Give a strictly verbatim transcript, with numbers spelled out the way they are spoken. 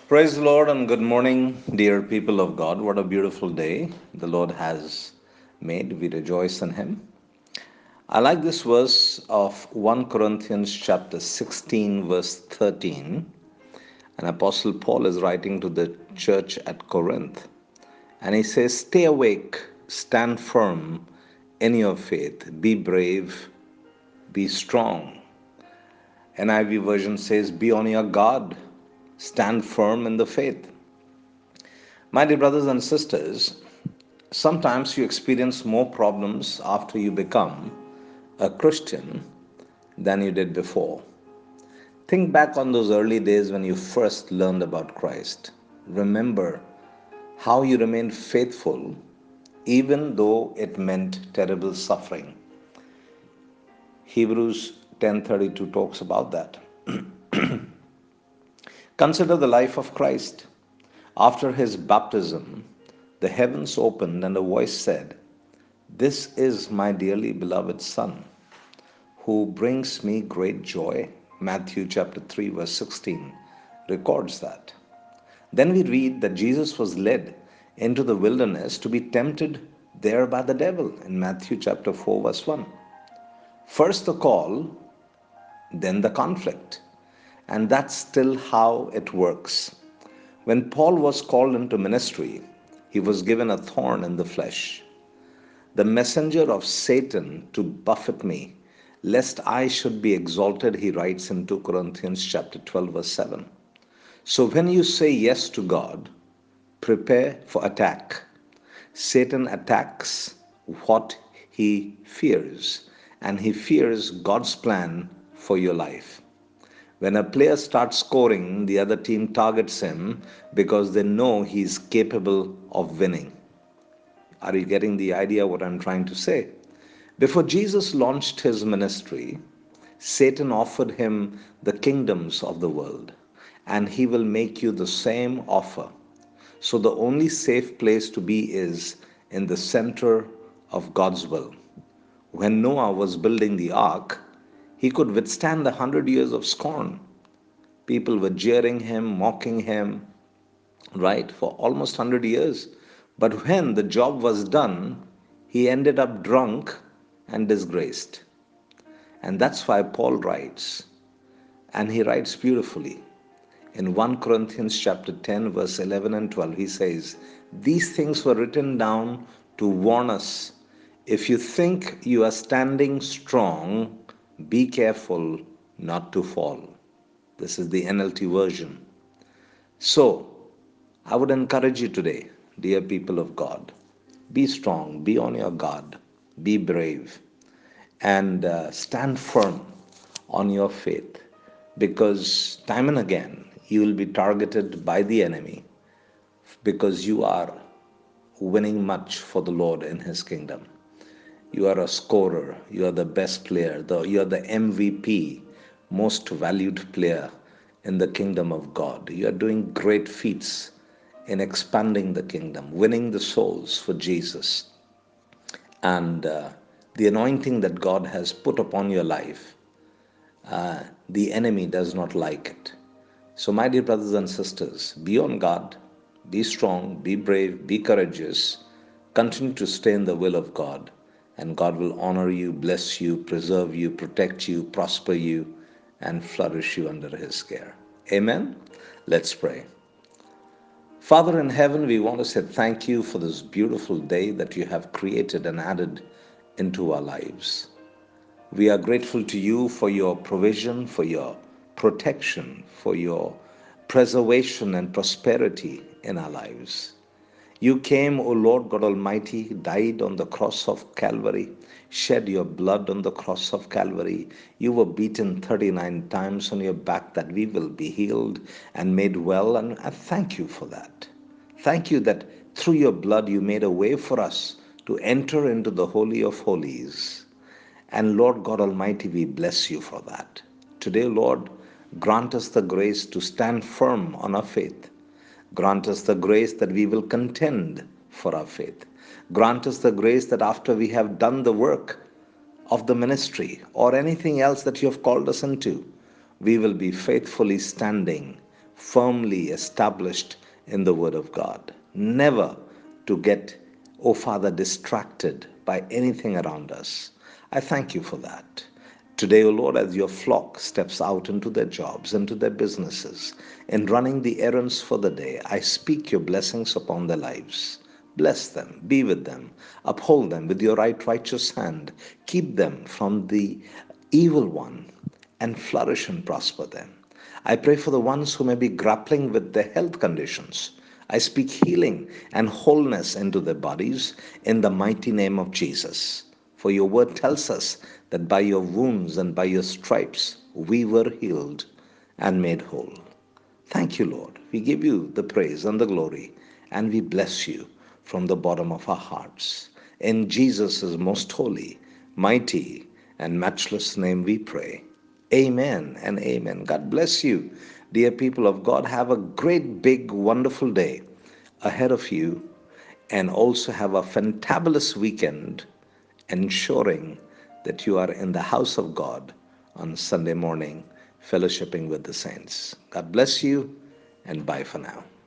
Praise the Lord and good morning, dear people of God. What a beautiful day the Lord has made. We rejoice in Him. I like this verse of First Corinthians chapter sixteen, verse thirteen. And Apostle Paul is writing to the church at Corinth. And he says, "Stay awake, stand firm in your faith, be brave, be strong." N I V version says, "Be on your guard, stand firm in the faith." My dear brothers and sisters, sometimes you experience more problems after you become a Christian than you did before. Think back on those early days when you first learned about Christ. Remember how you remained faithful even though it meant terrible suffering. Hebrews ten thirty-two talks about that. Consider the life of Christ. After his baptism, the heavens opened and a voice said, "This is my dearly beloved Son, who brings me great joy." Matthew chapter three, verse sixteen records that. Then we read that Jesus was led into the wilderness to be tempted there by the devil in Matthew chapter four, verse one. First the call, then the conflict. And that's still how it works. When Paul was called into ministry, he was given a thorn in the flesh, the messenger of Satan to buffet me, lest I should be exalted, he writes in Second Corinthians chapter twelve, verse seven. So when you say yes to God, prepare for attack. Satan attacks what he fears, and he fears God's plan for your life. When a player starts scoring, the other team targets him because they know he's capable of winning. Are you getting the idea what I'm trying to say? Before Jesus launched his ministry, Satan offered him the kingdoms of the world, and he will make you the same offer. So the only safe place to be is in the center of God's will. When Noah was building the ark, he could withstand a hundred years of scorn. People were jeering him, mocking him, right, for almost one hundred years. But when the job was done, he ended up drunk and disgraced. And that's why Paul writes, and he writes beautifully. In First Corinthians chapter ten, verse eleven and twelve, he says, "These things were written down to warn us. If you think you are standing strong, be careful not to fall." This is the N L T version. So, I would encourage you today, dear people of God, be strong, be on your guard, be brave, and uh, stand firm on your faith, because time and again you will be targeted by the enemy because you are winning much for the Lord in His kingdom. You are a scorer, you are the best player, the, you are the M V P, most valued player in the kingdom of God. You are doing great feats in expanding the kingdom, winning the souls for Jesus. And uh, the anointing that God has put upon your life, uh, the enemy does not like it. So, my dear brothers and sisters, be on guard, be strong, be brave, be courageous, continue to stay in the will of God, and God will honor you, bless you, preserve you, protect you, prosper you, and flourish you under His care. Amen. Let's pray. Father in heaven, we want to say thank you for this beautiful day that you have created and added into our lives. We are grateful to you for your provision, for your protection, for your preservation and prosperity in our lives. You came, O Lord God Almighty, died on the cross of Calvary, shed your blood on the cross of Calvary. You were beaten thirty-nine times on your back that we will be healed and made well. And I thank you for that. Thank you that through your blood you made a way for us to enter into the Holy of Holies. And Lord God Almighty, we bless you for that. Today, Lord, grant us the grace to stand firm on our faith. Grant us the grace that we will contend for our faith. Grant us the grace that after we have done the work of the ministry or anything else that you have called us into, we will be faithfully standing firmly established in the Word of God. Never to get, oh Father, distracted by anything around us. I thank you for that. Today, O Lord, as your flock steps out into their jobs, into their businesses, in running the errands for the day, I speak your blessings upon their lives. Bless them, be with them, uphold them with your right righteous hand, keep them from the evil one, and flourish and prosper them. I pray for the ones who may be grappling with their health conditions. I speak healing and wholeness into their bodies in the mighty name of Jesus. For your word tells us that by your wounds and by your stripes we were healed and made whole. Thank you, Lord. We give you the praise and the glory, and we bless you from the bottom of our hearts. In Jesus' most holy, mighty, and matchless name we pray. Amen and amen. God bless you, dear people of God. Have a great, big, wonderful day ahead of you, and also have a fantabulous weekend, ensuring that you are in the house of God on Sunday morning, fellowshipping with the saints. God bless you, and bye for now.